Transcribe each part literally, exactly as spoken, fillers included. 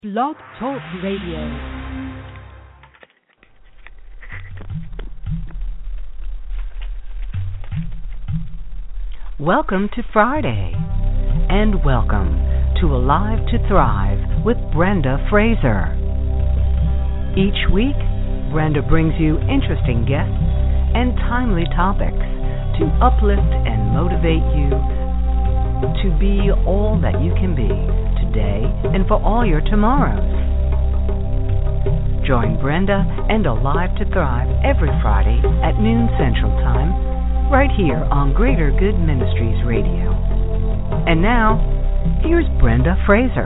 Blog Talk Radio. Welcome to Friday, and welcome to Alive to Thrive with Brenda Fraser. Each week, Brenda brings you interesting guests and timely topics to uplift and motivate you to be all that you can be today and for all your tomorrows. Join Brenda and Alive to Thrive every Friday at noon Central Time, right here on Greater Good Ministries Radio. And now, here's Brenda Fraser.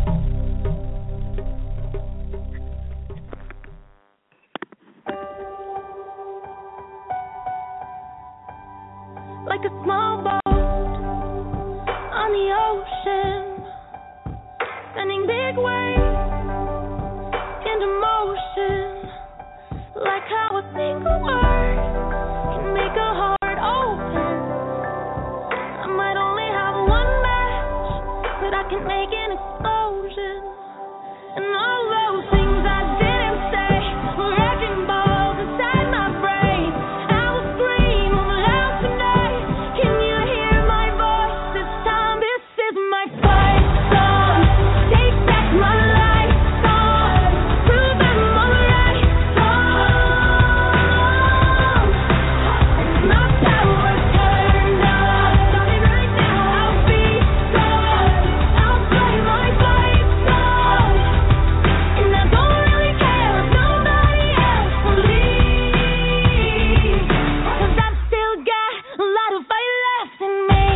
Like a small boat on the ocean, sending big waves into motion. Like how a single word can make a heart open. I might only have one match, but I can make an explosion. And all those things I didn't say were wrecking balls inside my brain. I will scream loud tonight. Can you hear my voice this time? This is my fight song. Take back my life song. Prove I'm alright song. My power turned on. Stop me right now. I'll be gone. I'll play my fight song. And I don't really care if nobody else believes. 'Cause I've still got a lot of fight left in me.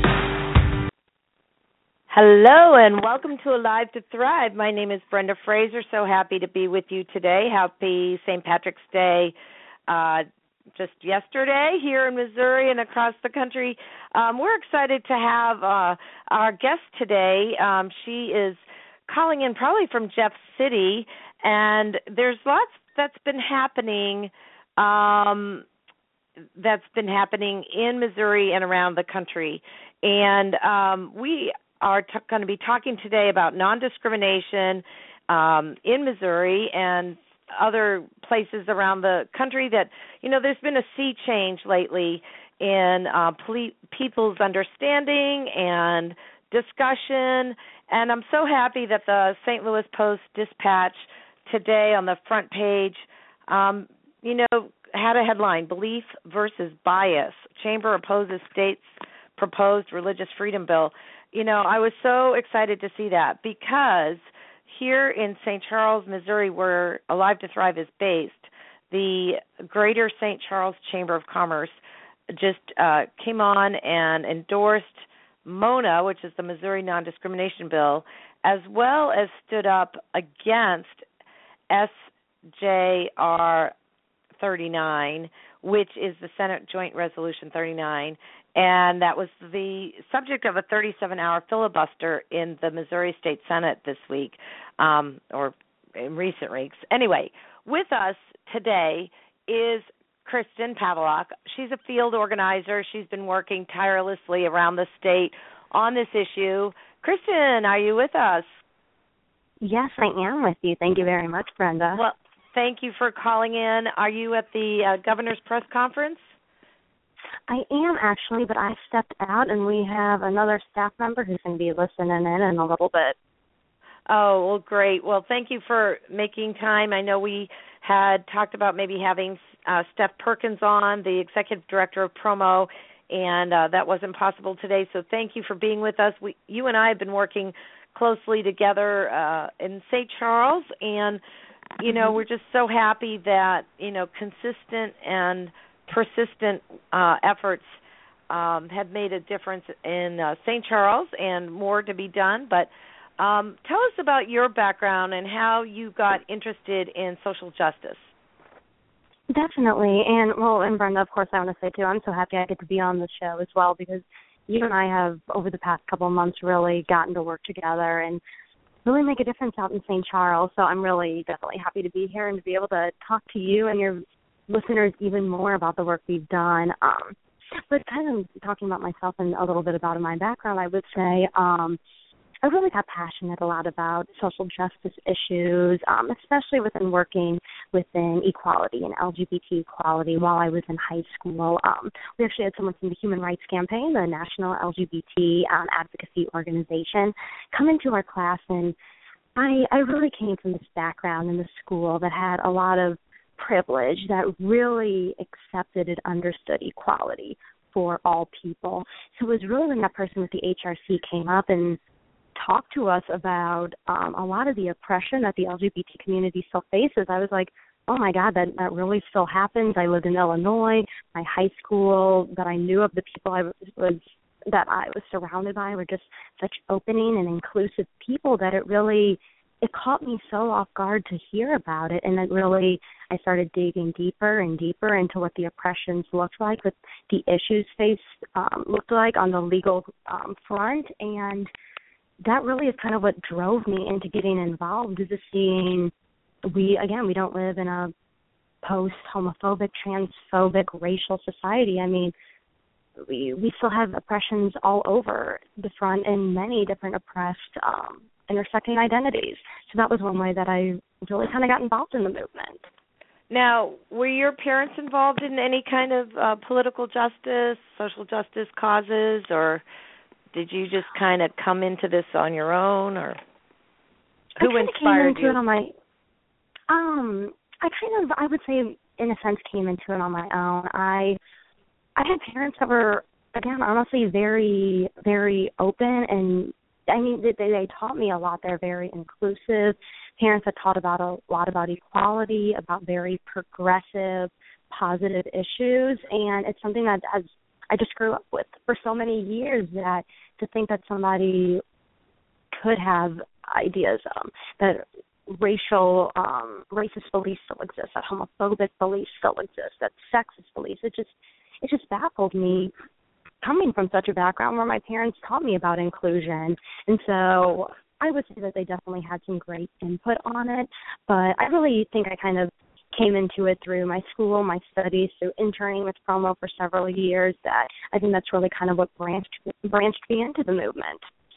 Hello and welcome to Alive to Thrive. My name is Brenda Fraser. So happy to be with you today. Happy Saint Patrick's Day uh, just yesterday here in Missouri and across the country. Um, we're excited to have uh, our guest today. Um, she is calling in probably from Jeff City, and there's lots that's been happening um, that's been happening in Missouri and around the country. And um, we are t- going to be talking today about non-discrimination um, in Missouri and other places around the country that, you know, there's been a sea change lately in uh, ple- people's understanding and discussion. And I'm so happy that the Saint Louis Post-Dispatch today on the front page, um, you know, had a headline, Belief versus Bias. Chamber opposes state's proposed religious freedom bill. You know, I was so excited to see that because here in Saint Charles, Missouri, where Alive to Thrive is based, the Greater Saint Charles Chamber of Commerce just uh, came on and endorsed MONA, which is the Missouri Non-Discrimination Bill, as well as stood up against S J R thirty-nine, which is the Senate Joint Resolution thirty-nine, and that was the subject of a thirty-seven hour filibuster in the Missouri State Senate this week, um, or in recent weeks. Anyway, with us today is Kristen Pavlock. She's a field organizer. She's been working tirelessly around the state on this issue. Kristen, are you with us? Yes, I am with you. Thank you very much, Brenda. Well, thank you for calling in. Are you at the uh, governor's press conference? I am actually, but I stepped out, and we have another staff member who's going to be listening in in a little bit. Oh, well, great. Well, thank you for making time. I know we had talked about maybe having uh, Steph Perkins on, the executive director of promo, and uh, that wasn't possible today. So thank you for being with us. We, you and I have been working closely together uh, in Saint Charles, and you know, we're just so happy that, you know, consistent and persistent uh, efforts um, have made a difference in uh, Saint Charles and more to be done. But um, tell us about your background and how you got interested in social justice. Definitely. And, well, and Brenda, of course, I want to say, too, I'm so happy I get to be on the show as well because you and I have, over the past couple of months, really gotten to work together and really make a difference out in Saint Charles. So I'm really definitely happy to be here and to be able to talk to you and your listeners even more about the work we've done. Um, but kind of talking about myself and a little bit about my background, I would say um, I really got passionate a lot about social justice issues, um, especially within working within equality and L G B T equality while I was in high school. Um, we actually had someone from the Human Rights Campaign, the National L G B T um, Advocacy Organization, come into our class, and I, I really came from this background in the school that had a lot of privilege, that really accepted and understood equality for all people. So it was really when that person with the H R C came up and talk to us about um, a lot of the oppression that the L G B T community still faces, I was like, oh my God, that, that really still happens. I lived in Illinois. My high school that I knew of, the people I was that I was surrounded by were just such opening and inclusive people that it really, it caught me so off guard to hear about it. And it really, I started digging deeper and deeper into what the oppressions looked like, what the issues faced um, looked like on the legal um, front. And that really is kind of what drove me into getting involved, is just seeing we, again, we don't live in a post-homophobic, transphobic, racial society. I mean, we we still have oppressions all over the front and many different oppressed um, intersecting identities. So that was one way that I really kind of got involved in the movement. Now, were your parents involved in any kind of uh, political justice, social justice causes, or did you just kind of come into this on your own, or who I inspired came into you? It on my, um, I kind of, I would say, in a sense, came into it on my own. I, I had parents that were, again, honestly, very, very open, and I mean, they, they taught me a lot. They're very inclusive. Parents that taught about a lot about equality, about very progressive, positive issues, and it's something that has I just grew up with for so many years, that to think that somebody could have ideas um, that racial, um, racist beliefs still exist, that homophobic beliefs still exist, that sexist beliefs, it just, it just baffled me coming from such a background where my parents taught me about inclusion. And so I would say that they definitely had some great input on it, but I really think I kind of came into it through my school, my studies, through interning with Promo for several years, that I think that's really kind of what branched branched me into the movement.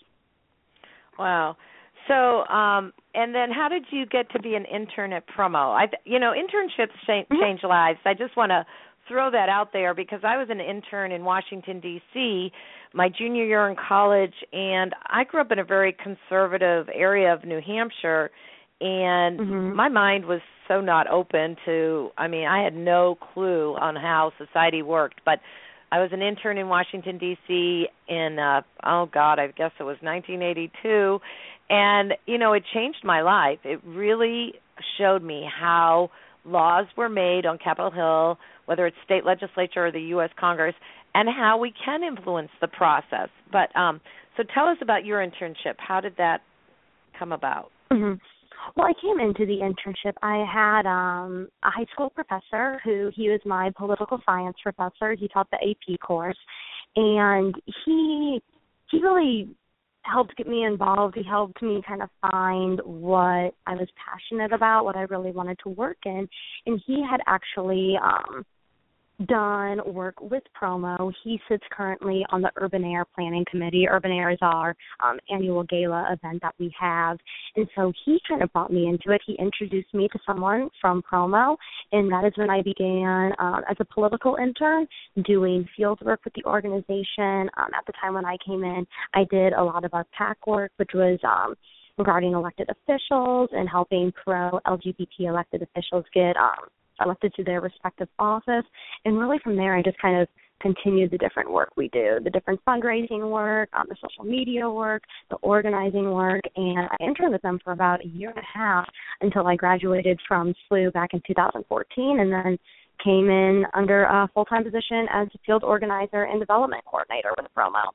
Wow. So, um, and then how did you get to be an intern at Promo? I, you know, internships change, Mm-hmm. change lives. I just want to throw that out there because I was an intern in Washington, D C my junior year in college, and I grew up in a very conservative area of New Hampshire, and mm-hmm. my mind was so not open to, I mean, I had no clue on how society worked, but I was an intern in Washington, D C in, uh, oh, God, I guess it was nineteen eighty-two, and, you know, it changed my life. It really showed me how laws were made on Capitol Hill, whether it's state legislature or the U S Congress, and how we can influence the process. But um, so tell us about your internship. How did that come about? Mm-hmm. Well, I came into the internship. I had um, a high school professor who, he was my political science professor. He taught the A P course, and he he really helped get me involved. He helped me kind of find what I was passionate about, what I really wanted to work in, and he had actually um, done work with Promo. He sits currently on the Urban Air Planning Committee. Urban Air is our um, annual gala event that we have. And so he kind of brought me into it. He introduced me to someone from Promo, and that is when I began um, as a political intern doing field work with the organization. Um, at the time when I came in, I did a lot of our PAC work, which was um, regarding elected officials and helping pro-L G B T elected officials get um, elected to their respective office. And really from there, I just kind of continued the different work we do, the different fundraising work, um, the social media work, the organizing work, and I interned with them for about a year and a half until I graduated from S L U back in two thousand fourteen, and then came in under a full-time position as a field organizer and development coordinator with Promo.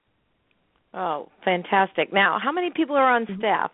Oh, fantastic. Now, how many people are on Mm-hmm. staff?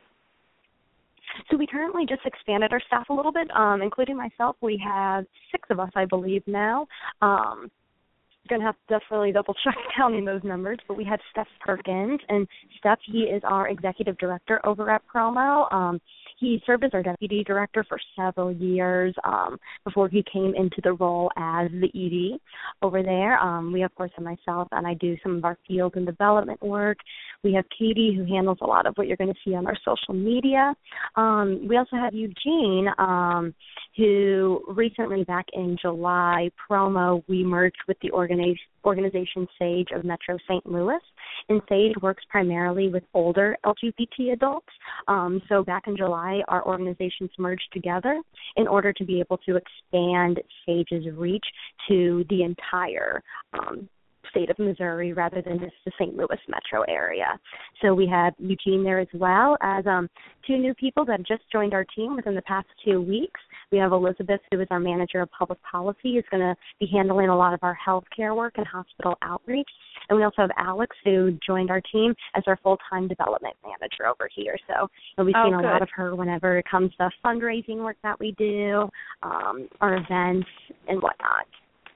So we currently just expanded our staff a little bit, um, including myself. We have six of us, I believe, now. Um, going to have to definitely double-check counting those numbers, but we have Steph Perkins, and Steph, he is our executive director over at Promo. Um, he served as our deputy director for several years um, before he came into the role as the E D over there. Um, we, of course, have myself, and I do some of our field and development work. We have Katie, who handles a lot of what you're going to see on our social media. Um, we also have Eugene, um, who recently, back in July promo, we merged with the organization, organization SAGE of Metro Saint Louis. And SAGE works primarily with older L G B T adults. Um, so back in July, our organizations merged together in order to be able to expand SAGE's reach to the entire um, state of Missouri rather than just the Saint Louis metro area. So we have Eugene there as well as um, two new people that just joined our team within the past two weeks. We have Elizabeth, who is our manager of public policy, who's going to be handling a lot of our healthcare work and hospital outreach. And we also have Alex, who joined our team as our full-time development manager over here. So you'll be seeing oh, a good. lot of her whenever it comes to fundraising work that we do, um, our events, and whatnot.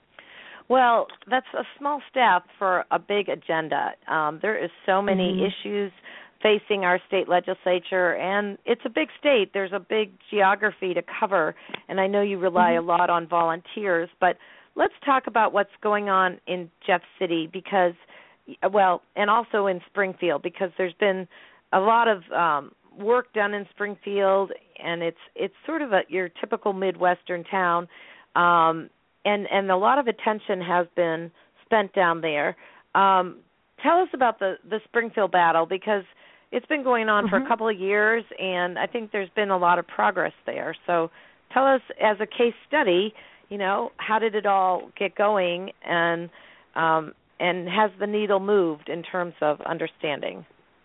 Well, that's a small step for a big agenda. Um, there is so many mm-hmm. issues facing our state legislature, and it's a big state. There's a big geography to cover, and I know you rely mm-hmm. a lot on volunteers, but let's talk about what's going on in Jeff City because, well, and also in Springfield, because there's been a lot of um, work done in Springfield, and it's it's sort of a, your typical Midwestern town, um, and, and a lot of attention has been spent down there. Um, tell us about the, the Springfield battle, because it's been going on mm-hmm. for a couple of years, and I think there's been a lot of progress there. So tell us, as a case study, you know, how did it all get going, and um, and has the needle moved in terms of understanding?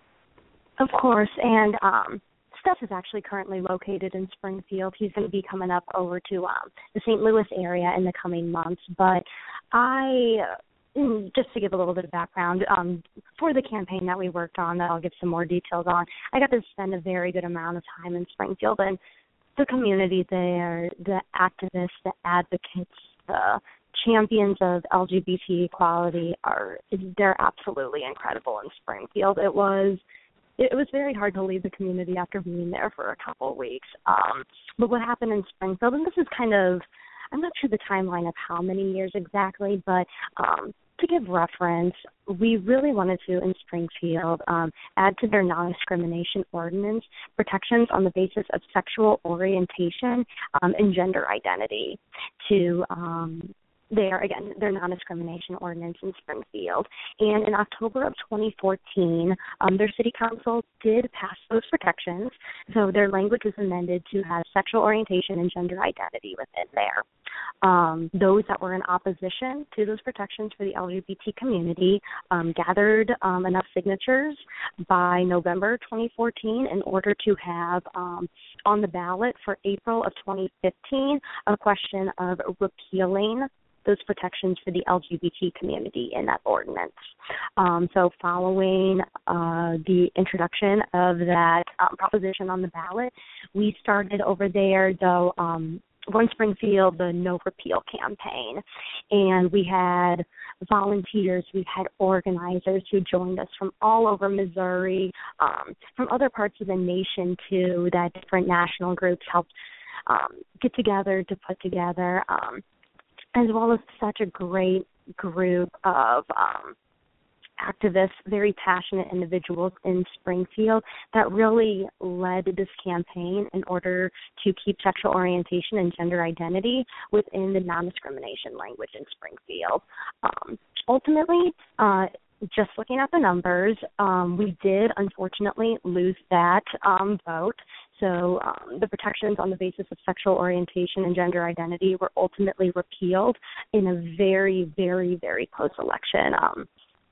Of course, and um, Steph is actually currently located in Springfield. He's going to be coming up over to um, the Saint Louis area in the coming months, but I... Just to give a little bit of background, um, for the campaign that we worked on that I'll give some more details on, I got to spend a very good amount of time in Springfield, and the community there, the activists, the advocates, the champions of L G B T equality, are they're absolutely incredible in Springfield. It was it was very hard to leave the community after being there for a couple of weeks. Um, but what happened in Springfield, and this is kind of, I'm not sure the timeline of how many years exactly, but um, to give reference, we really wanted to, in Springfield, um, add to their non-discrimination ordinance protections on the basis of sexual orientation um, and gender identity to um, their, again, their non-discrimination ordinance in Springfield. And in October of twenty fourteen, um, their city council did pass those protections, so their language was amended to have sexual orientation and gender identity within there. Um, those that were in opposition to those protections for the L G B T community um, gathered um, enough signatures by November twenty fourteen in order to have um, on the ballot for April of twenty fifteen a question of repealing those protections for the L G B T community in that ordinance. Um, so following uh, the introduction of that um, proposition on the ballot, we started over there, though, um, One Springfield, the No Repeal campaign. And we had volunteers, we had organizers who joined us from all over Missouri, um, from other parts of the nation, too, that different national groups helped um, get together to put together, um, as well as such a great group of um, activists, very passionate individuals in Springfield that really led this campaign in order to keep sexual orientation and gender identity within the non-discrimination language in Springfield. Um, ultimately, uh, just looking at the numbers, um, we did unfortunately lose that um, vote. So um, the protections on the basis of sexual orientation and gender identity were ultimately repealed in a very, very, very close election. Um,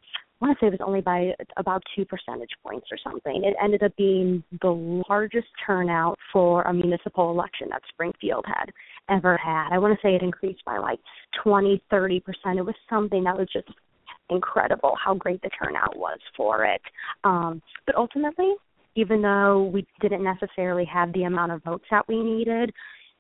I want to say it was only by about two percentage points or something. It ended up being the largest turnout for a municipal election that Springfield had ever had. I want to say it increased by like twenty, thirty percent. It was something that was just incredible how great the turnout was for it. Um, but ultimately, even though we didn't necessarily have the amount of votes that we needed,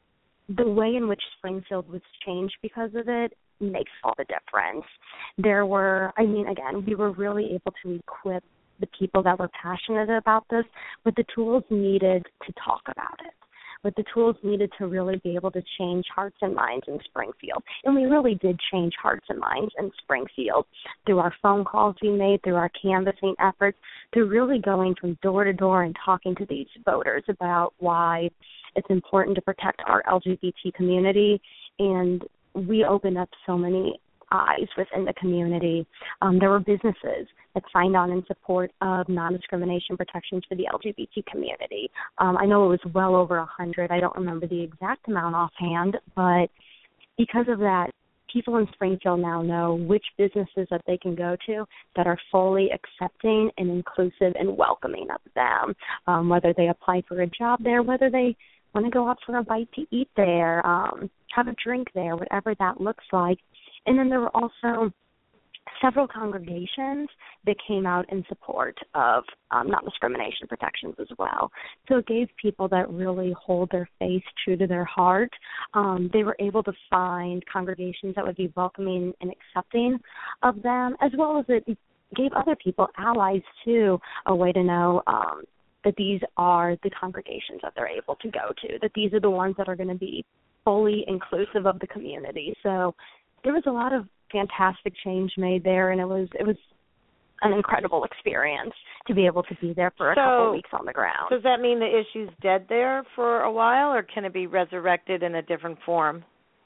the way in which Springfield was changed because of it makes all the difference. There were, I mean, again, we were really able to equip the people that were passionate about this with the tools needed to talk about it, with the tools needed to really be able to change hearts and minds in Springfield. And we really did change hearts and minds in Springfield through our phone calls we made, through our canvassing efforts, through really going from door to door and talking to these voters about why it's important to protect our L G B T community. And we opened up so many eyes within the community. Um, there were businesses that signed on in support of non-discrimination protections for the L G B T community. Um, I know it was well over one hundred. I don't remember the exact amount offhand, but because of that, people in Springfield now know which businesses that they can go to that are fully accepting and inclusive and welcoming of them, um, whether they apply for a job there, whether they want to go out for a bite to eat there, um, have a drink there, whatever that looks like. And then there were also several congregations that came out in support of um, non-discrimination protections as well. So it gave people that really hold their faith true to their heart. Um, they were able to find congregations that would be welcoming and accepting of them, as well as it gave other people, allies too, a way to know um, that these are the congregations that they're able to go to, that these are the ones that are going to be fully inclusive of the community. So there was a lot of fantastic change made there, and it was it was an incredible experience to be able to be there for a so, couple of weeks on the ground. Does that mean the issue's dead there for a while, or can it be resurrected in a different form?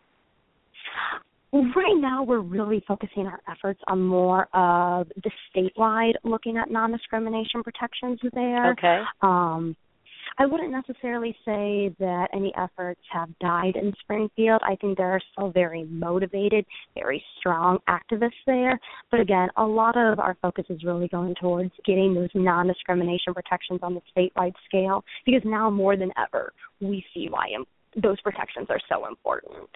Right now, we're really focusing our efforts on more of the statewide looking at non-discrimination protections there. Okay. Um, I wouldn't necessarily say that any efforts have died in Springfield. I think there are still very motivated, very strong activists there. But again, a lot of our focus is really going towards getting those non-discrimination protections on the statewide scale, because now more than ever, we see why those protections are so important.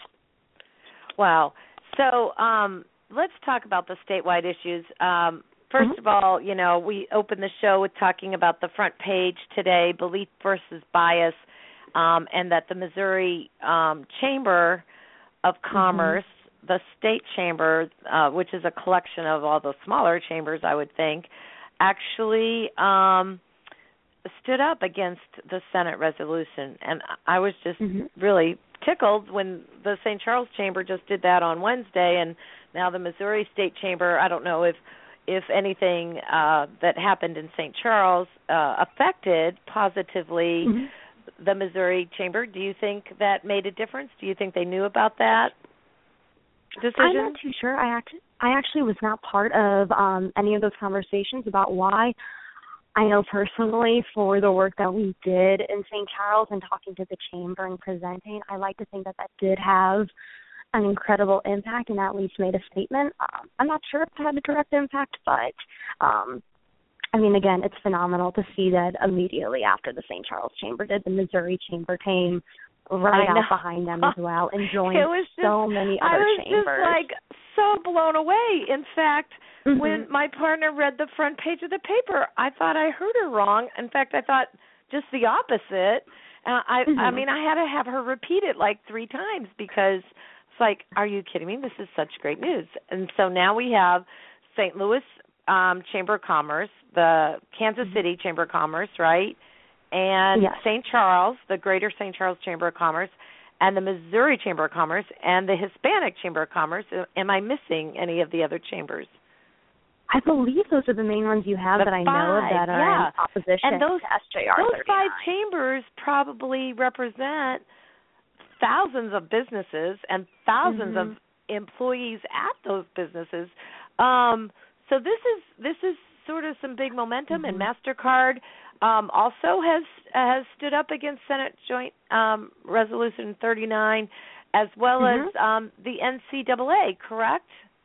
Wow. So um, let's talk about the statewide issues. Um, first mm-hmm. of all, you know, we opened the show with talking about the front page today, belief versus bias, um, and that the Missouri um, Chamber of Commerce, mm-hmm. the state chamber, uh, which is a collection of all the smaller chambers, I would think, actually um, stood up against the Senate resolution. And I was just mm-hmm. really tickled when the Saint Charles Chamber just did that on Wednesday, and now the Missouri State Chamber, I don't know if if anything uh, that happened in Saint Charles uh, affected positively mm-hmm. the Missouri Chamber. Do you think that made a difference? Do you think they knew about that decision? I'm not too sure. I actually, I actually was not part of um, any of those conversations about why. I know personally for the work that we did in Saint Charles and talking to the chamber and presenting, I like to think that that did have an incredible impact and at least made a statement. Um, I'm not sure if it had a direct impact, but, um, I mean, again, it's phenomenal to see that immediately after the Saint Charles Chamber did, the Missouri Chamber came right out behind them as well and joined just, so many other I was chambers. I was just, like, so blown away. In fact, mm-hmm. when my partner read the front page of the paper, I thought I heard her wrong. In fact, I thought just the opposite. Uh, I, mm-hmm. I mean, I had to have her repeat it like three times because it's like, are you kidding me? This is such great news. And so now we have Saint Louis um, Chamber of Commerce, the Kansas mm-hmm. City Chamber of Commerce, right? And yes. Saint Charles, the Greater Saint Charles Chamber of Commerce, and the Missouri Chamber of Commerce, and the Hispanic Chamber of Commerce. Am I missing any of the other chambers? I believe those are the main ones you have the that I five, know of that are yeah. in opposition and those, to S J R those thirty-nine. five chambers probably represent thousands of businesses and thousands mm-hmm. of employees at those businesses. Um, so this is this is sort of some big momentum, mm-hmm. and MasterCard um, also has has stood up against Senate Joint um, Resolution thirty-nine, as well mm-hmm. as um, the N C double A, correct?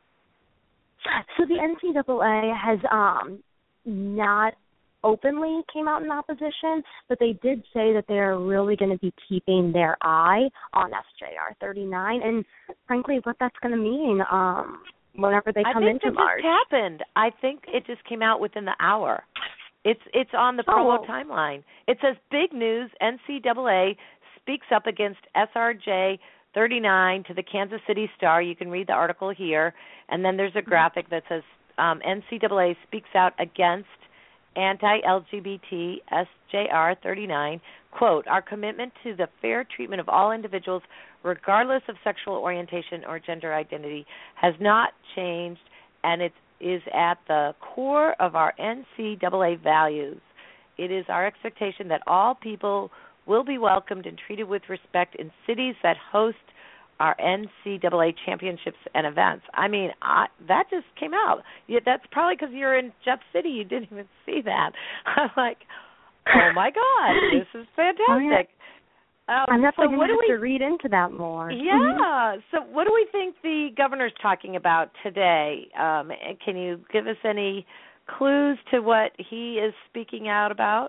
So the N C double A has um, not openly came out in opposition, but they did say that they're really going to be keeping their eye on S J R thirty-nine, and frankly, what that's going to mean um, whenever they come into March. I think it just happened. I think it just came out within the hour. It's it's on the Provo oh. timeline. It says, big news, N C double A speaks up against S R J thirty-nine to the Kansas City Star. You can read the article here. And then there's a graphic that says um, N C double A speaks out against anti-L G B T S J R thirty-nine, quote, our commitment to the fair treatment of all individuals, regardless of sexual orientation or gender identity, has not changed, and it is at the core of our N C double A values. It is our expectation that all people will be welcomed and treated with respect in cities that host our N C double A championships and events. I mean, I, that just came out. Yeah, that's probably because you're in Jeff City. You didn't even see that. I'm like, oh, my God, this is fantastic. Oh, yeah. Um, I'm definitely so going what to have do we, to read into that more. Yeah. So what do we think the governor's talking about today? Um, can you give us any clues to what he is speaking out about?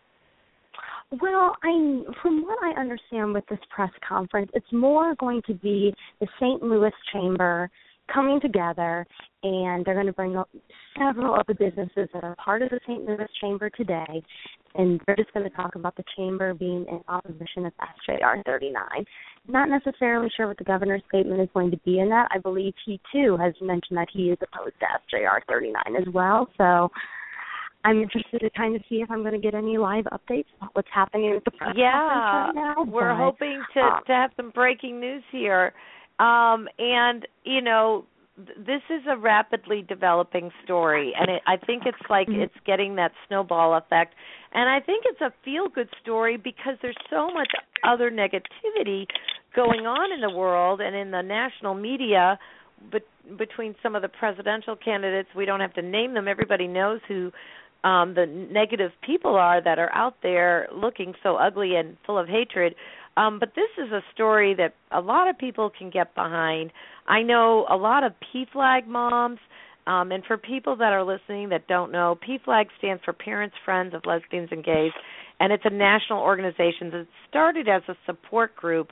Well, I, from what I understand with this press conference, it's more going to be the Saint Louis Chamber coming together, and they're going to bring up several of the businesses that are part of the Saint Louis Chamber today, and they're just going to talk about the chamber being in opposition of S J R thirty-nine. Not necessarily sure what the governor's statement is going to be in that. I believe he, too, has mentioned that he is opposed to S J R thirty-nine as well, so I'm interested to kind of see if I'm going to get any live updates about what's happening with the press yeah, conference right now. We're but, hoping to, um, to have some breaking news here. Um, and, you know, th- this is a rapidly developing story, and it, I think it's like mm-hmm. it's getting that snowball effect. And I think it's a feel-good story because there's so much other negativity going on in the world and in the national media be- between some of the presidential candidates. We don't have to name them. Everybody knows who um, the negative people are that are out there looking so ugly and full of hatred. Um, but this is a story that a lot of people can get behind. I know a lot of P FLAG moms, um, and for people that are listening that don't know, P FLAG stands for Parents, Friends of Lesbians and Gays, and it's a national organization that started as a support group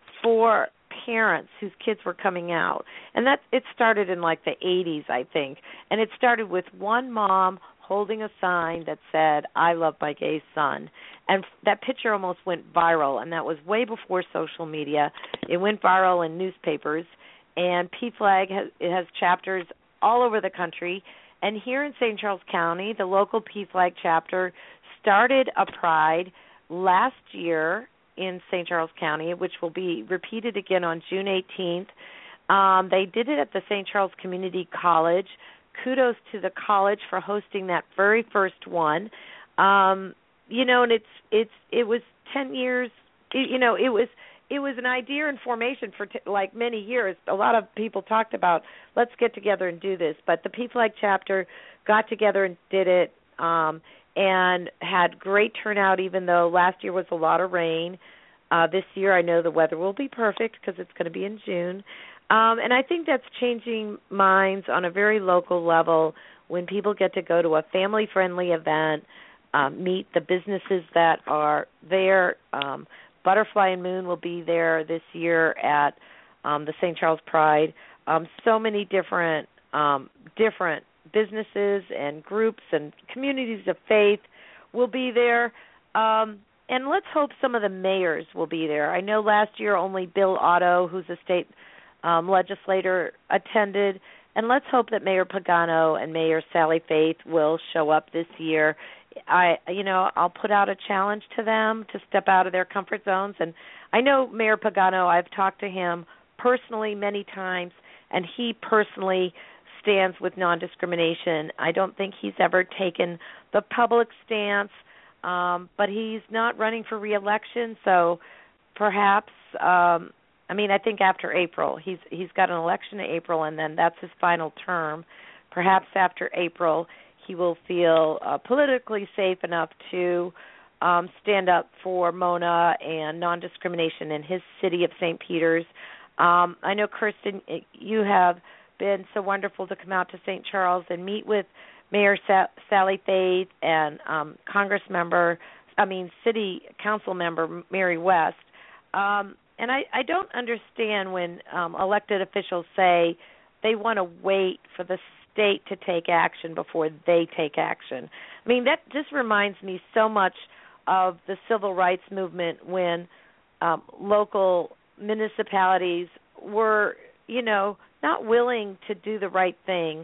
for parents whose kids were coming out. And that it started in like the eighties, I think. And it started with one mom holding a sign that said, I love my gay son. And that picture almost went viral, and that was way before social media. It went viral in newspapers, and P FLAG has, it has chapters all over the country. And here in Saint Charles County, the local P FLAG chapter started a pride last year in Saint Charles County, which will be repeated again on June eighteenth. Um, they did it at the Saint Charles Community College. Kudos to the college for hosting that very first one. Um, you know, and it's it's it was ten years. It, you know, it was it was an idea in formation for t- like many years. A lot of people talked about let's get together and do this, but the P FLAG chapter got together and did it, um, and had great turnout. Even though last year was a lot of rain, uh, this year I know the weather will be perfect because it's going to be in June. Um, and I think that's changing minds on a very local level when people get to go to a family-friendly event, um, meet the businesses that are there. Um, Butterfly and Moon will be there this year at um, the Saint Charles Pride. Um, so many different um, different businesses and groups and communities of faith will be there. Um, and let's hope some of the mayors will be there. I know last year only Bill Otto, who's a state Um, legislator, attended, and let's hope that Mayor Pagano and Mayor Sally Faith will show up this year. I, you know, I'll put out a challenge to them to step out of their comfort zones, and I know Mayor Pagano, I've talked to him personally many times, and he personally stands with non-discrimination. I don't think he's ever taken the public stance, um, but he's not running for re-election, so perhaps um, I mean, I think after April, he's he's got an election in April, and then that's his final term. Perhaps after April, he will feel uh, politically safe enough to um, stand up for Mona and non-discrimination in his city of Saint Peters. Um, I know, Kirsten, you have been so wonderful to come out to Saint Charles and meet with Mayor Sa- Sally Faith and um, Congress member, I mean, City Council member Mary West. Um, And I, I don't understand when um, elected officials say they want to wait for the state to take action before they take action. I mean, that just reminds me so much of the civil rights movement when um, local municipalities were, you know, not willing to do the right thing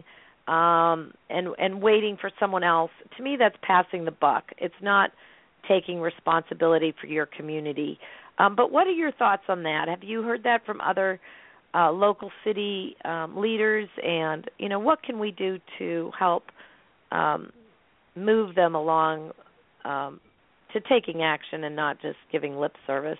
um, and and waiting for someone else. To me, that's passing the buck. It's not taking responsibility for your community. Um, but what are your thoughts on that? Have you heard that from other uh, local city um, leaders? And, you know, what can we do to help um, move them along um, to taking action and not just giving lip service?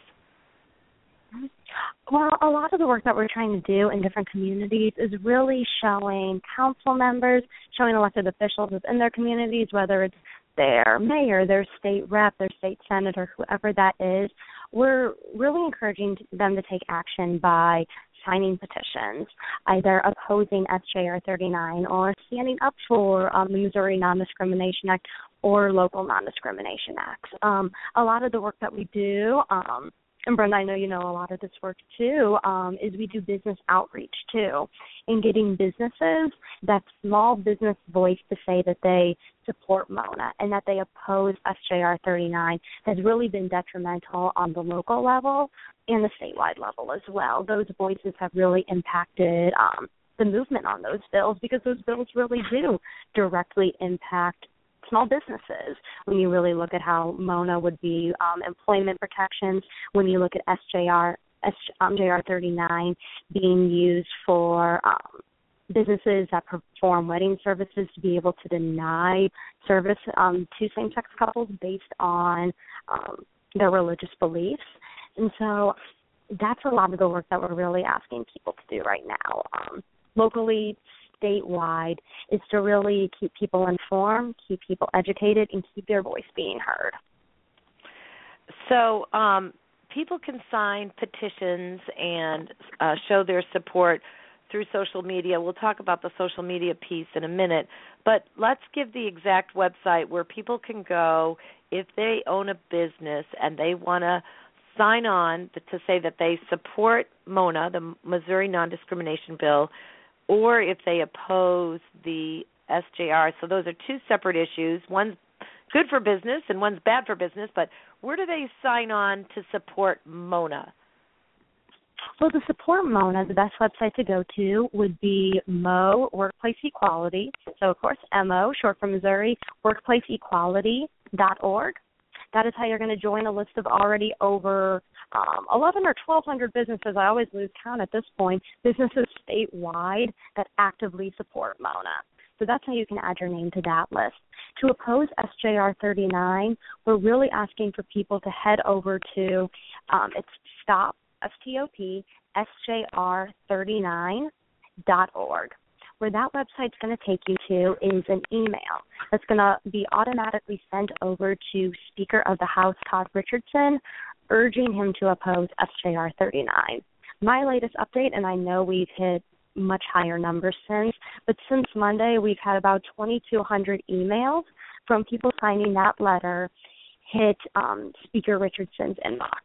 Well, a lot of the work that we're trying to do in different communities is really showing council members, showing elected officials within their communities, whether it's their mayor, their state rep, their state senator, whoever that is. We're really encouraging them to take action by signing petitions, either opposing S J R thirty-nine or standing up for um, the Missouri Non-Discrimination Act or local non-discrimination acts. Um, a lot of the work that we do, um, and Brenda, I know you know a lot of this work too, um, is we do business outreach too, in getting businesses, that small business voice to say that they support Mona and that they oppose S J R thirty-nine has really been detrimental on the local level and the statewide level as well. Those voices have really impacted um, the movement on those bills, because those bills really do directly impact small businesses. When you really look at how Mona would be um, employment protections, when you look at S J R, S J R thirty-nine being used for um, businesses that perform wedding services to be able to deny service um, to same-sex couples based on um, their religious beliefs. And so that's a lot of the work that we're really asking people to do right now. Um, locally, statewide, is to really keep people informed, keep people educated, and keep their voice being heard. So um, people can sign petitions and uh, show their support through social media. We'll talk about the social media piece in a minute, but let's give the exact website where people can go if they own a business and they want to sign on to say that they support Mona, the Missouri Non-Discrimination Bill, or if they oppose the S J R. So those are two separate issues. One's good for business and one's bad for business, but where do they sign on to support Mona? Well, to support Mona, the best website to go to would be M O Workplace Equality. So, of course, M O, short for Missouri, workplace equality dot org. That is how you're going to join a list of already over um, eleven or twelve hundred businesses. I always lose count at this point. Businesses statewide that actively support Mona. So that's how you can add your name to that list. To oppose S J R thirty-nine, we're really asking for people to head over to um, it's stop S T O P S J R thirty-nine dot org. Where that website's going to take you to is an email that's going to be automatically sent over to Speaker of the House Todd Richardson, urging him to oppose S J R thirty-nine. My latest update, and I know we've hit much higher numbers since, but since Monday we've had about twenty-two hundred emails from people signing that letter hit um, Speaker Richardson's inbox.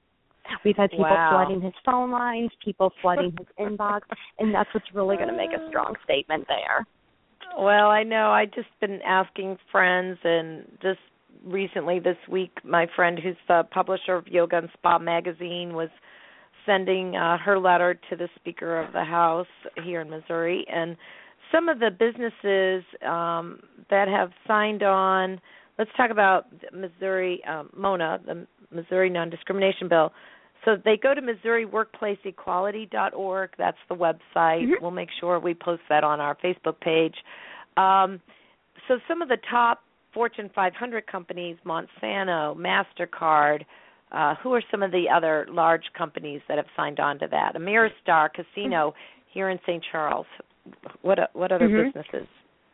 We've had people wow. flooding his phone lines, people flooding his inbox, and that's what's really going to make a strong statement there. Well, I know. I've just been asking friends, and just recently this week, my friend who's the publisher of Yoga and Spa magazine was sending uh, her letter to the Speaker of the House here in Missouri. And some of the businesses um, that have signed on, let's talk about Missouri, um, Mona, the Missouri Non-Discrimination Bill. So they go to Missouri Workplace Equality dot org. That's the website. Mm-hmm. We'll make sure we post that on our Facebook page. Um, so some of the top Fortune five hundred companies, Monsanto, MasterCard, uh, who are some of the other large companies that have signed on to that? Ameristar Casino mm-hmm. here in Saint Charles. What what other mm-hmm. businesses?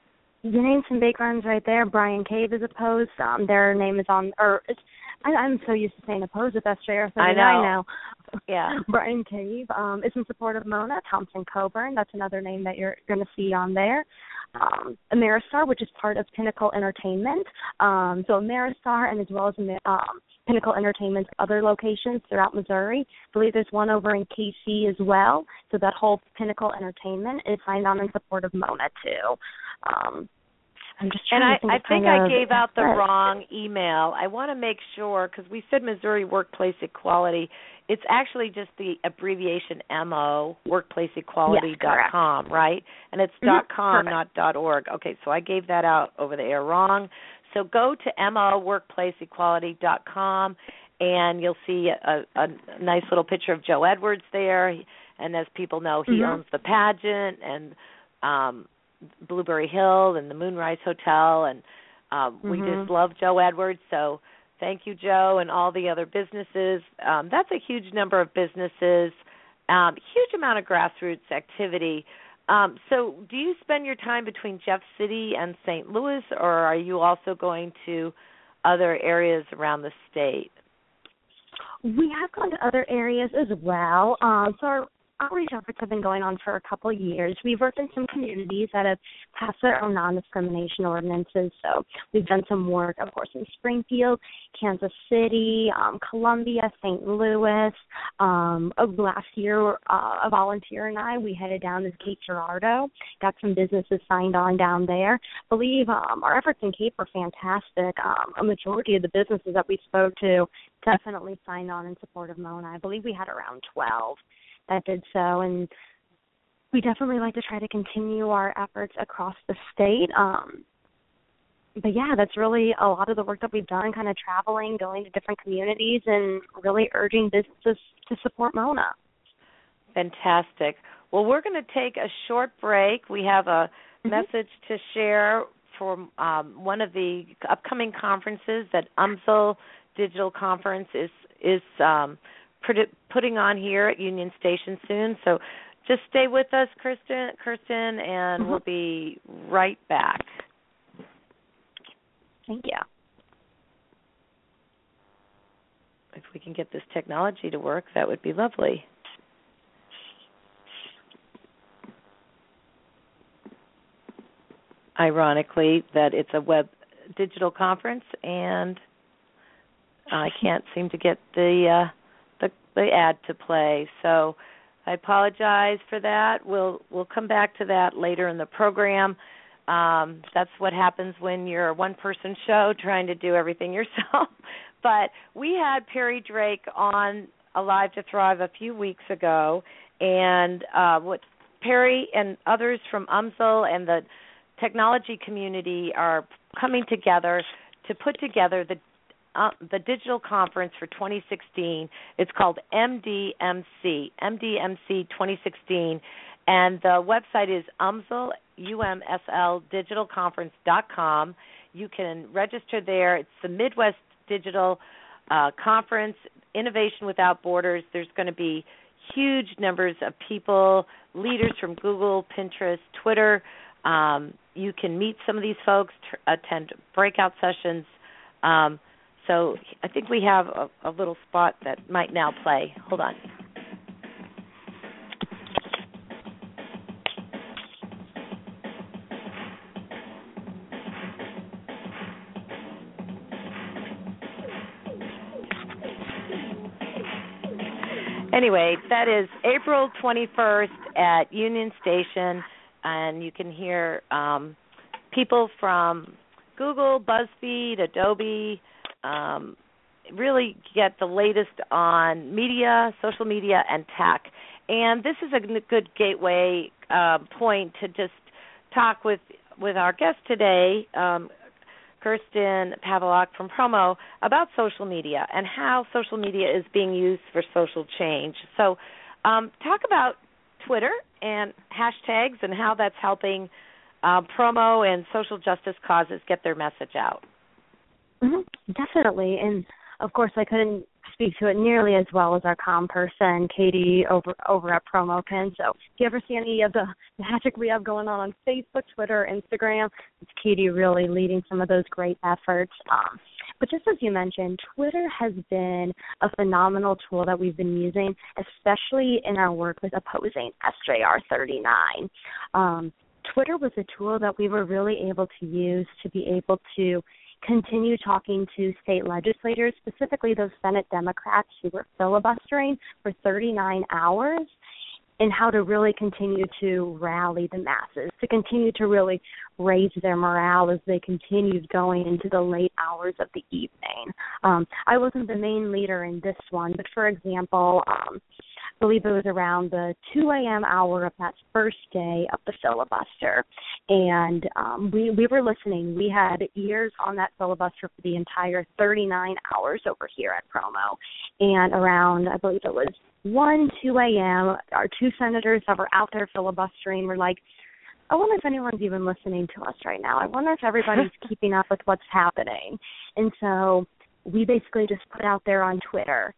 You named some big ones right there. Bryan Cave is opposed. Um, their name is on, or it's, I, I'm so used to saying opposed with S J R thirty-nine I know. now. Yeah. Bryan Cave um, is in support of Mona. Thompson Coburn, that's another name that you're going to see on there. Um, Ameristar, which is part of Pinnacle Entertainment. Um, so Ameristar, and as well as um, Pinnacle Entertainment's other locations throughout Missouri. I believe there's one over in K C as well. So that whole Pinnacle Entertainment is signed on in support of Mona too. Um, I'm just and trying I, to think I of think kind I of gave out the what. wrong email. I want to make sure, because we said Missouri Workplace Equality. It's actually just the abbreviation M O, workplace equality dot com, yes, right? And it's mm-hmm. .com, Perfect. not .org. Okay, so I gave that out over the air wrong. So go to M O workplace equality dot com, and you'll see a, a nice little picture of Joe Edwards there. And as people know, he mm-hmm. owns the pageant and um, Blueberry Hill and the Moonrise Hotel, and um, mm-hmm. we just love Joe Edwards. So thank you, Joe, and all the other businesses. Um, that's a huge number of businesses, um, huge amount of grassroots activity. Um, so do you spend your time between Jeff City and Saint Louis, or are you also going to other areas around the state? We have gone to other areas as well. Um, so our outreach efforts have been going on for a couple of years. We've worked in some communities that have passed their own non-discrimination ordinances. So we've done some work, of course, in Springfield, Kansas City, um, Columbia, Saint Louis. Um, last year, uh, a volunteer and I, we headed down to Cape Girardeau, got some businesses signed on down there. I believe um, our efforts in Cape were fantastic. Um, a majority of the businesses that we spoke to definitely signed on in support of Mona. I believe we had around twelve that did so, and we definitely like to try to continue our efforts across the state. Um, but, yeah, that's really a lot of the work that we've done, kind of traveling, going to different communities, and really urging businesses to support Mona. Fantastic. Well, we're going to take a short break. We have a mm-hmm. message to share from um, one of the upcoming conferences that U M Z L Digital Conference is is um, putting on here at Union Station soon. So just stay with us, Kirsten, Kirsten, and mm-hmm. we'll be right back. Thank you. If we can get this technology to work, that would be lovely. Ironically, that it's a web digital conference, and I can't seem to get the uh, the, the ad to play. So I apologize for that. We'll we'll come back to that later in the program. Um, that's what happens when you're a one-person show trying to do everything yourself. But we had Perry Drake on Alive to Thrive a few weeks ago, and uh, what Perry and others from U M Z L and the technology community are coming together to put together the uh, the digital conference for twenty sixteen. It's called M D M C, M D M C twenty sixteen, and the website is U M Z L, U M S L, digital conference dot com. You can register there. It's the Midwest Digital uh, Conference, Innovation Without Borders. There's going to be huge numbers of people, leaders from Google, Pinterest, Twitter. Um, you can meet some of these folks, t- attend breakout sessions. Um, so I think we have a, a little spot that might now play. Hold on. Anyway, that is April twenty-first at Union Station, and you can hear um, people from Google, BuzzFeed, Adobe, um, really get the latest on media, social media, and tech. And this is a good gateway uh, point to just talk with, with our guest today, um, Kirsten Pavelak from Promo, about social media and how social media is being used for social change. So um, talk about Twitter and hashtags and how that's helping uh, Promo and social justice causes get their message out. Mm-hmm. Definitely. And, of course, I couldn't speak to it nearly as well as our comm person, Katie, over over at PromoPin. So if you ever see any of the magic we have going on on Facebook, Twitter, Instagram, it's Katie really leading some of those great efforts. Um, but just as you mentioned, Twitter has been a phenomenal tool that we've been using, especially in our work with opposing S J R thirty-nine. Um, Twitter was a tool that we were really able to use to be able to continue talking to state legislators, specifically those Senate Democrats who were filibustering for thirty-nine hours. and how to really continue to rally the masses, to continue to really raise their morale as they continued going into the late hours of the evening. Um, I wasn't the main leader in this one, but for example, um, I believe it was around the two a.m. hour of that first day of the filibuster, and um, we, we were listening. We had ears on that filibuster for the entire thirty-nine hours over here at Promo, and around, I believe it was one, two a.m., our two senators that were out there filibustering were like, I wonder if anyone's even listening to us right now. I wonder if everybody's keeping up with what's happening. And so we basically just put out there on Twitter,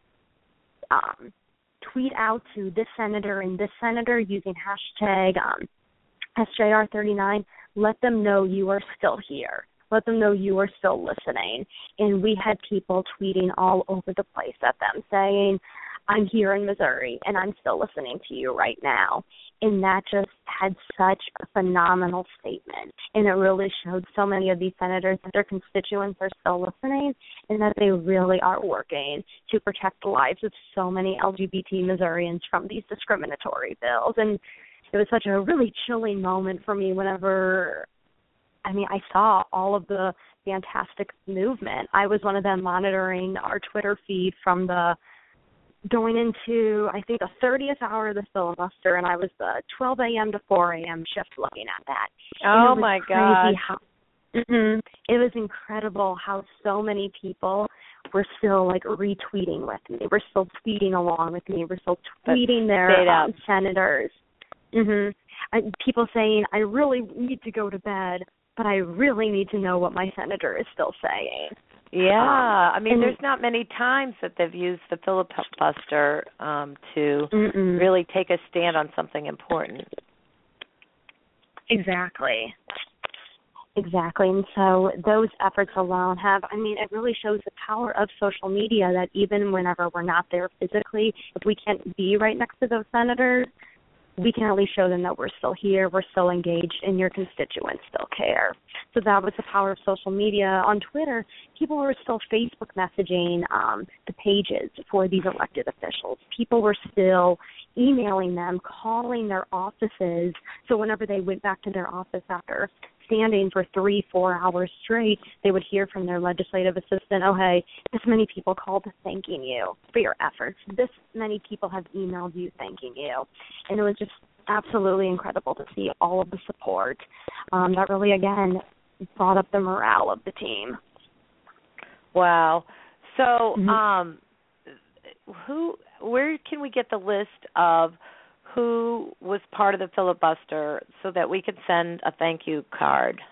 um, tweet out to this senator and this senator using hashtag um, S J R thirty-nine. Let them know you are still here. Let them know you are still listening. And we had people tweeting all over the place at them saying, I'm here in Missouri, and I'm still listening to you right now. And that just had such a phenomenal statement. And it really showed so many of these senators that their constituents are still listening and that they really are working to protect the lives of so many L G B T Missourians from these discriminatory bills. And it was such a really chilling moment for me whenever, I mean, I saw all of the fantastic movement. I was one of them monitoring our Twitter feed from the going into, I think, the thirtieth hour of the filibuster, and I was the twelve a.m. to four a.m. shift looking at that. Oh, my God. Mm-hmm. It was incredible how so many people were still, like, retweeting with me. We're still tweeting along with me. We're still tweeting their um, senators. Mm-hmm. I, people saying, I really need to go to bed, but I really need to know what my senator is still saying. Yeah, um, I mean, and, there's not many times that they've used the filibuster um, to mm-mm. really take a stand on something important. Exactly. Exactly. And so those efforts alone have, I mean, it really shows the power of social media that even whenever we're not there physically, if we can't be right next to those senators, we can at least show them that we're still here, we're still engaged, and your constituents still care. So that was the power of social media. On Twitter, people were still Facebook messaging um, the pages for these elected officials. People were still emailing them, calling their offices. So whenever they went back to their office after standing for three, four hours straight, they would hear from their legislative assistant, oh, hey, this many people called thanking you for your efforts. This many people have emailed you thanking you. And it was just absolutely incredible to see all of the support. Um, that really, again, brought up the morale of the team. Wow. So mm-hmm. um, who, where can we get the list of who was part of the filibuster so that we could send a thank you card?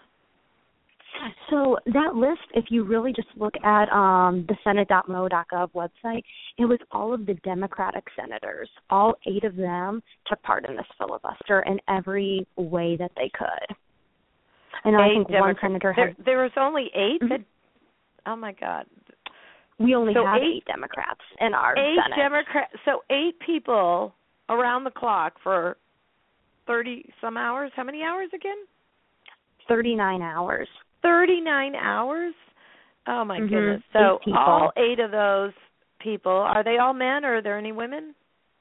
So that list, if you really just look at um, the senate dot m o dot gov website, it was all of the Democratic senators. All eight of them took part in this filibuster in every way that they could. And eight I think Democrat- one senator there, had... There was only eight? Mm-hmm. That, oh, my God. We only so have eight, eight Democrats in our eight Senate. Democrat, so eight people around the clock for thirty-some hours. How many hours again? thirty-nine hours. thirty-nine hours? Oh, my mm-hmm. goodness. So eight all eight of those people, are they all men or are there any women?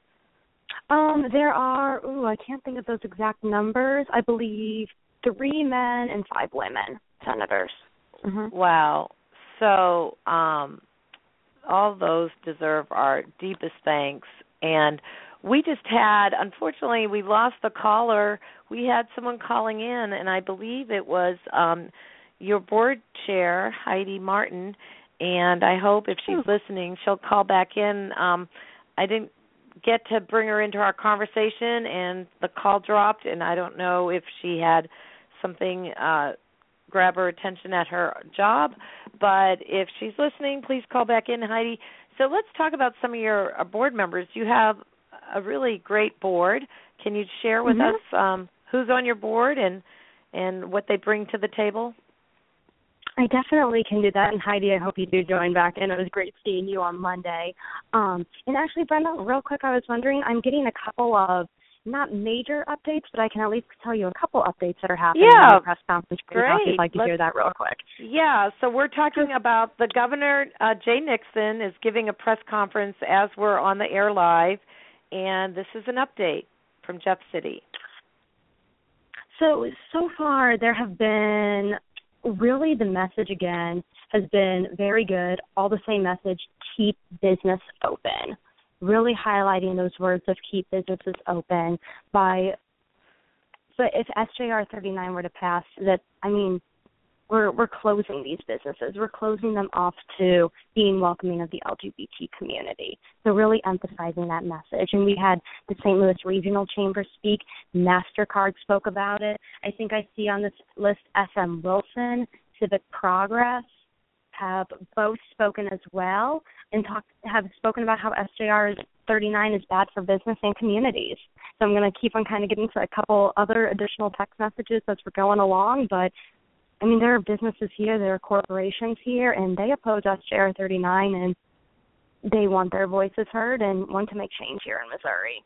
Um, there are, ooh, I can't think of those exact numbers. I believe three men and five women senators. Mm-hmm. Wow. So um, all those deserve our deepest thanks. And we just had, unfortunately, we lost the caller. We had someone calling in, and I believe it was um, your board chair, Heidi Martin, and I hope if she's listening, she'll call back in. Um, I didn't get to bring her into our conversation, and the call dropped, and I don't know if she had something uh, grab her attention at her job, but if she's listening, please call back in, Heidi. So let's talk about some of your uh, board members. You have a really great board. Can you share with mm-hmm. us um, who's on your board and and what they bring to the table? I definitely can do that. And Heidi, I hope you do join back in. It was great seeing you on Monday. Um, and actually, Brenda, real quick, I was wondering, I'm getting a couple of not major updates, but I can at least tell you a couple updates that are happening yeah, in the press conference. Great. If you'd like to Let's, hear that real quick. Yeah, so we're talking about the governor, uh, Jay Nixon, is giving a press conference as we're on the air live, and this is an update. from Jeff City? So, so far there have been, really the message again has been very good, all the same message, keep business open. Really highlighting those words of keep businesses open by, but if S J R thirty-nine were to pass, that, I mean, we're we're closing these businesses. We're closing them off to being welcoming of the L G B T community. So really emphasizing that message. And we had the Saint Louis Regional Chamber speak. MasterCard spoke about it. I think I see on this list S M Wilson, Civic Progress, have both spoken as well and talk, have spoken about how S J R thirty-nine is bad for business and communities. So I'm going to keep on kind of getting to a couple other additional text messages as we're going along, but I mean, there are businesses here, there are corporations here, and they oppose S J R thirty-nine, and they want their voices heard and want to make change here in Missouri.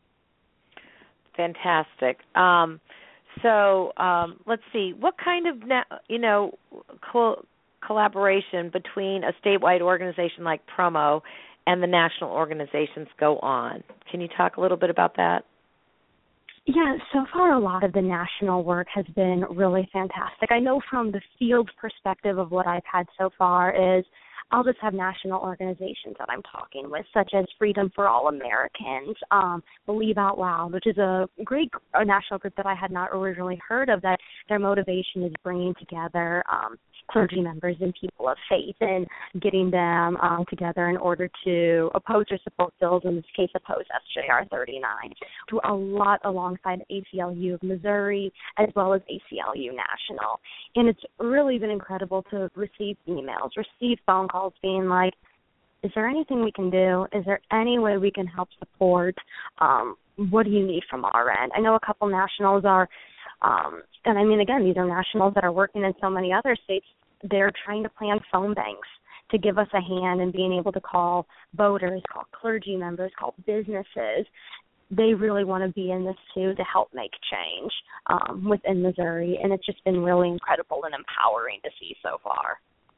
Fantastic. Um, so um, let's see, what kind of, you know, co- collaboration between a statewide organization like Promo and the national organizations go on? Can you talk a little bit about that? Yeah, so far a lot of the national work has been really fantastic. I know from the field perspective of what I've had so far is I'll just have national organizations that I'm talking with, such as Freedom for All Americans, um, Believe Out Loud, which is a great a national group that I had not originally heard of, that their motivation is bringing together um, clergy members and people of faith and getting them um, together in order to oppose or support bills, in this case oppose S J R thirty-nine. Do a lot alongside A C L U of Missouri as well as A C L U National. And it's really been incredible to receive emails, receive phone calls being like, is there anything we can do? Is there any way we can help support? Um, what do you need from our end? I know a couple nationals are, um, and I mean, again, these are nationals that are working in so many other states. They're trying to plan phone banks to give us a hand in being able to call voters, call clergy members, call businesses. They really want to be in this, too, to help make change um, within Missouri, and it's just been really incredible and empowering to see so far.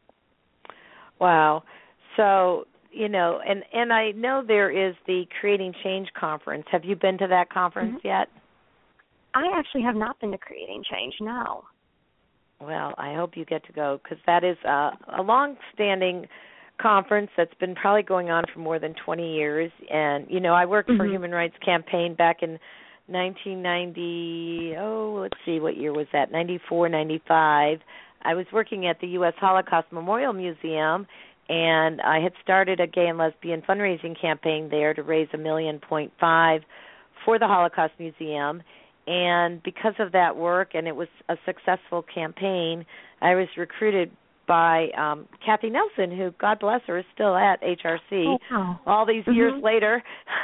Wow. So, you know, and, and I know there is the Creating Change Conference. Have you been to that conference mm-hmm. yet? I actually have not been to Creating Change, no. Well, I hope you get to go, because that is a, a long-standing conference that's been probably going on for more than twenty years. And, you know, I worked mm-hmm. for Human Rights Campaign back in nineteen ninety, oh, let's see, what year was that, ninety-four, ninety-five. I was working at the U S Holocaust Memorial Museum, and I had started a gay and lesbian fundraising campaign there to raise a million point five for the Holocaust Museum. And because of that work, and it was a successful campaign, I was recruited by um, Kathy Nelson, who, God bless her, is still at H R C oh, wow. all these mm-hmm. years later,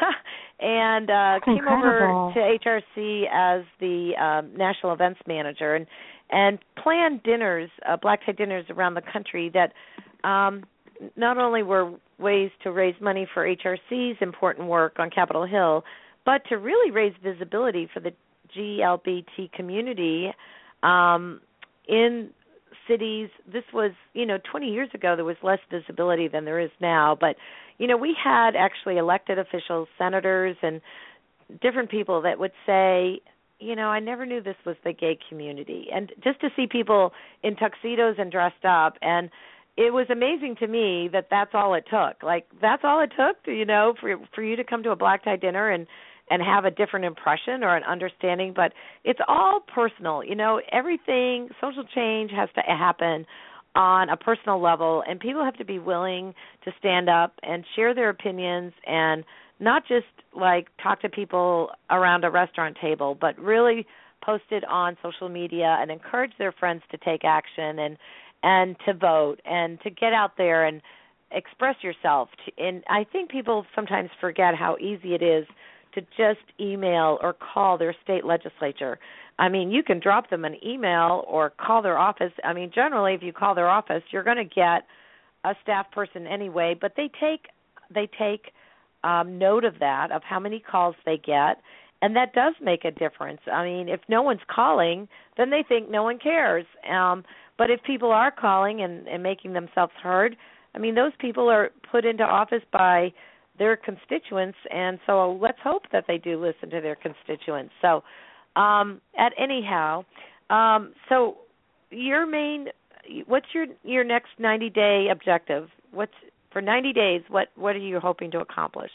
and uh, came Incredible. over to H R C as the um, national events manager and, and planned dinners, uh, black tie dinners around the country that um, not only were ways to raise money for H R C's important work on Capitol Hill, but to really raise visibility for the G L B T community um, in cities. This was, you know, twenty years ago there was less visibility than there is now. But, you know, we had actually elected officials, senators, and different people that would say, you know, I never knew this was the gay community. And just to see people in tuxedos and dressed up, and it was amazing to me that that's all it took. Like, that's all it took, to, you know, for for you to come to a black tie dinner and and have a different impression or an understanding, but it's all personal. You know, everything, social change has to happen on a personal level, and people have to be willing to stand up and share their opinions and not just, like, talk to people around a restaurant table, but really post it on social media and encourage their friends to take action and, and to vote and to get out there and express yourself. And I think people sometimes forget how easy it is to just email or call their state legislature. I mean, you can drop them an email or call their office. I mean, generally, if you call their office, you're going to get a staff person anyway, but they take they take um, note of that, of how many calls they get, and that does make a difference. I mean, if no one's calling, then they think no one cares. Um, but if people are calling and, and making themselves heard, I mean, those people are put into office by their constituents, and so let's hope that they do listen to their constituents. So, um, at anyhow, um, so your main, what's your your next ninety day objective? What's for ninety days? What what are you hoping to accomplish?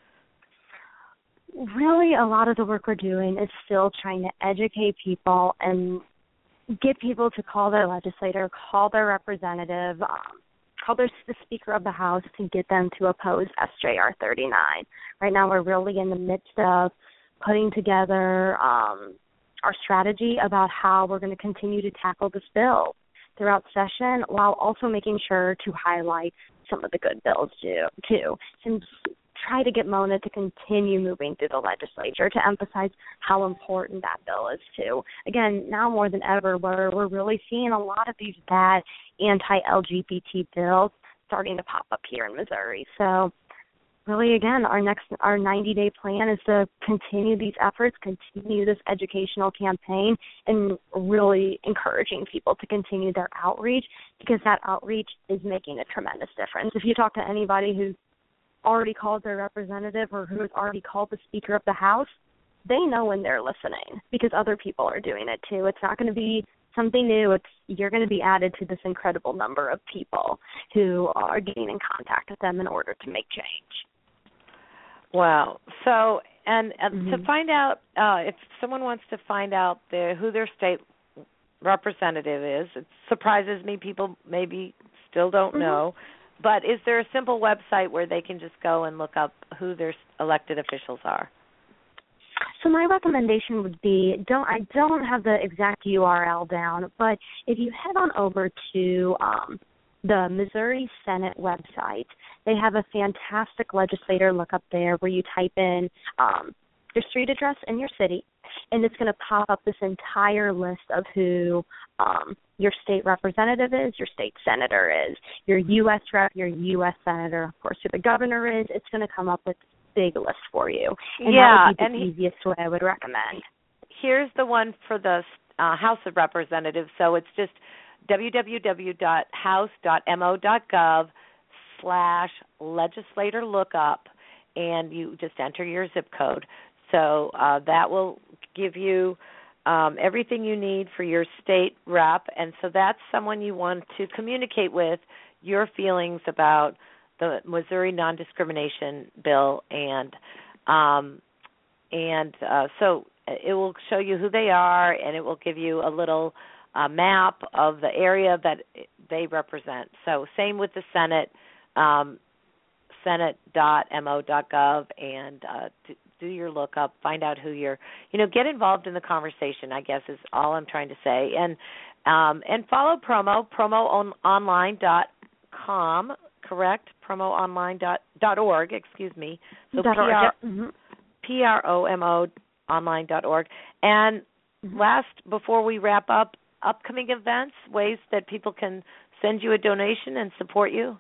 Really, a lot of the work we're doing is still trying to educate people and get people to call their legislator, call their representative, um, call their, the Speaker of the House to get them to oppose S J R thirty-nine. Right now we're really in the midst of putting together um, our strategy about how we're going to continue to tackle this bill throughout session, while also making sure to highlight some of the good bills too, too. And try to get Mona to continue moving through the legislature to emphasize how important that bill is too. Again, now more than ever, we're, we're really seeing a lot of these bad anti-L G B T bills starting to pop up here in Missouri. So really, again, our next, our ninety-day plan is to continue these efforts, continue this educational campaign, and really encouraging people to continue their outreach, because that outreach is making a tremendous difference. If you talk to anybody who's already called their representative or who has already called the Speaker of the House, they know when they're listening, because other people are doing it too. It's not going to be something new. It's you're going to be added to this incredible number of people who are getting in contact with them in order to make change. Wow. So, and, and mm-hmm. to find out, uh, if someone wants to find out the, who their state representative is, it surprises me. People maybe still don't mm-hmm. know. But is there a simple website where they can just go and look up who their elected officials are? So my recommendation would be, don't I don't have the exact U R L down, but if you head on over to um, the Missouri Senate website, they have a fantastic legislator lookup there where you type in um, your street address and your city, and it's going to pop up this entire list of who um, your state representative is, your state senator is, your U S rep, your U S senator, of course, who the governor is. It's going to come up with a big list for you. And yeah, that would be the and he, easiest way I would recommend. Here's the one for the uh, House of Representatives. So it's just www.house.mo.gov slash legislator lookup, and you just enter your zip code. So uh, that will give you um, everything you need for your state rep, and so that's someone you want to communicate with your feelings about the Missouri non-discrimination bill, and um, and uh, so it will show you who they are, and it will give you a little uh, map of the area that they represent. So same with the Senate, um, senate dot m o dot gov, and uh, to, do your lookup, find out who you're, you know, get involved in the conversation, I guess is all I'm trying to say. And um, and follow Promo, promo online dot com, correct? promo online dot org, excuse me. So P R, mm-hmm. P R O M O online dot org. And mm-hmm. last, before we wrap up, upcoming events, ways that people can send you a donation and support you?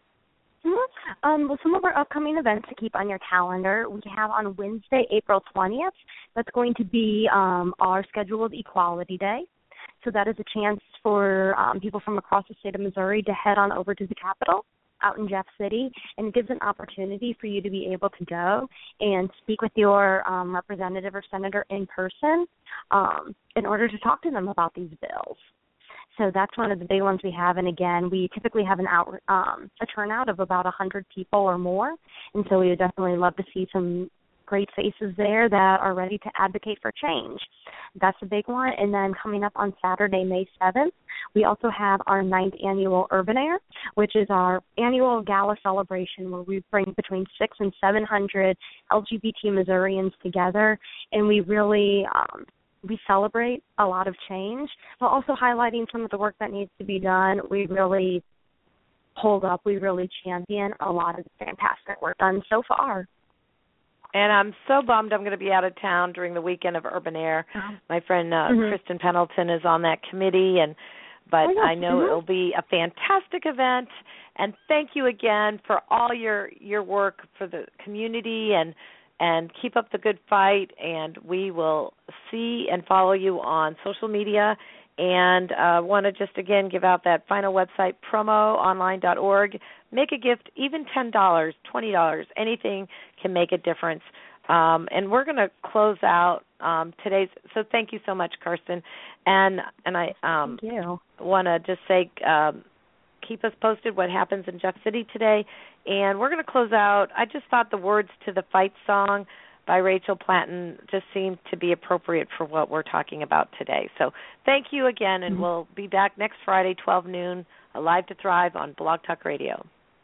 Mm-hmm. Um, well, some of our upcoming events to keep on your calendar, we have on Wednesday, April twentieth, that's going to be um, our scheduled Equality Day. So that is a chance for um, people from across the state of Missouri to head on over to the Capitol out in Jeff City, and it gives an opportunity for you to be able to go and speak with your um, representative or senator in person um, in order to talk to them about these bills. So that's one of the big ones we have. And, again, we typically have an out, um, a turnout of about one hundred people or more. And so we would definitely love to see some great faces there that are ready to advocate for change. That's a big one. And then coming up on Saturday, May seventh, we also have our ninth annual Urban Air, which is our annual gala celebration where we bring between six and seven hundred L G B T Missourians together. And we really um, – we celebrate a lot of change, while also highlighting some of the work that needs to be done. We really hold up, we really champion a lot of the fantastic work done so far. And I'm so bummed I'm going to be out of town during the weekend of Urban Air. Uh-huh. My friend uh, mm-hmm. Kristen Pendleton is on that committee, and but oh, yes. I know mm-hmm. it'll be a fantastic event. And thank you again for all your, your work for the community, and And keep up the good fight, and we will see and follow you on social media And I uh, want to just, again, give out that final website, promo online dot org. Make a gift, even ten dollars, twenty dollars, anything can make a difference. Um, and we're going to close out um, today's. So thank you so much, Karsten. And and I um, want to just say, um, keep us posted what happens in Jeff City today. And we're going to close out. I just thought the words to the Fight song by Rachel Platten just seemed to be appropriate for what we're talking about today. So thank you again, and mm-hmm. we'll be back next Friday, twelve noon, Alive to Thrive on Blog Talk Radio.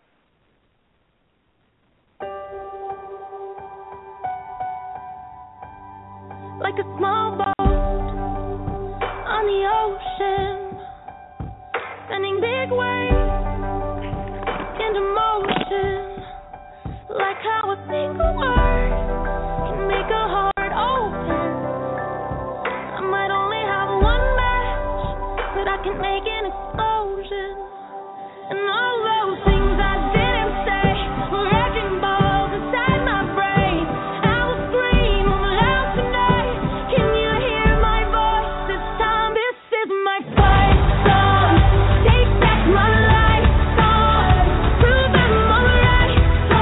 Like a small boat on the ocean, sending big waves into motion. Like how a single word can make a heart open. I might only have one match, but I can make an explosion. And all those things I didn't say were wrecking balls inside my brain. I will scream loud tonight. Can you hear my voice this time? This is my fight song. Take back my life song. Prove I'm alright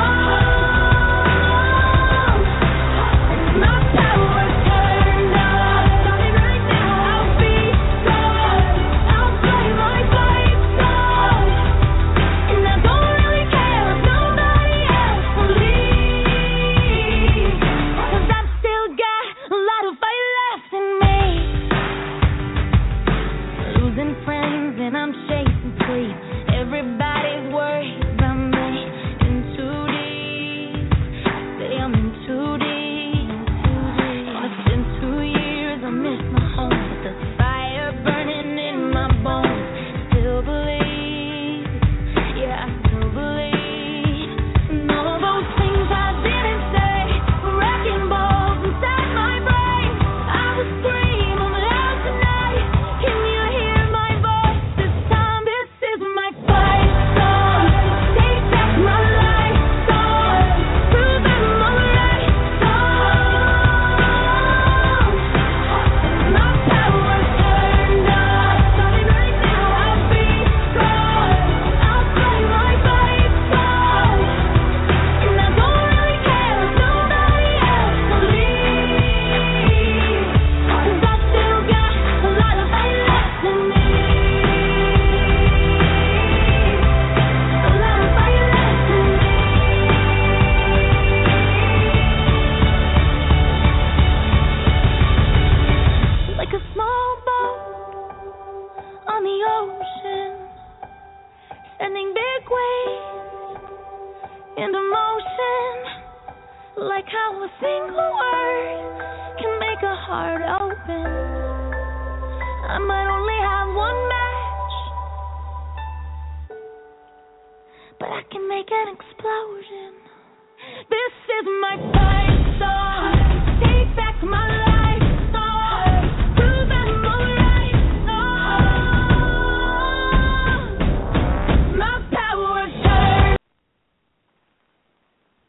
song. My power turned up. Starting right now. I'll be good. I'll play my fight song. And I don't really care if nobody else will leave. 'Cause I've still got a lot of fight left in me. Losing friends and I'm chasing sleep. Everybody's worried about me. In too deep. Say I'm in too deep. And it's been two years, I miss my home. But the fire burning in my bones. Still believe. Yeah, I still believe. And all those things I didn't say were wrecking balls inside my brain. I will scream loud tonight. Can you hear my voice this time? This is my fight song. Take back my life song. Prove I'm alright song. My power turned up. Starting right now. I'll be good. I'll play my fight song. And I don't really care if nobody else will leave. 'Cause I still got a lot of fight left in me. A lot of fight left in me. Like a small boat on the ocean, sending big waves into motion. Like how a single word can make a heart open. I might only have one match, but I can make an explosion. This is my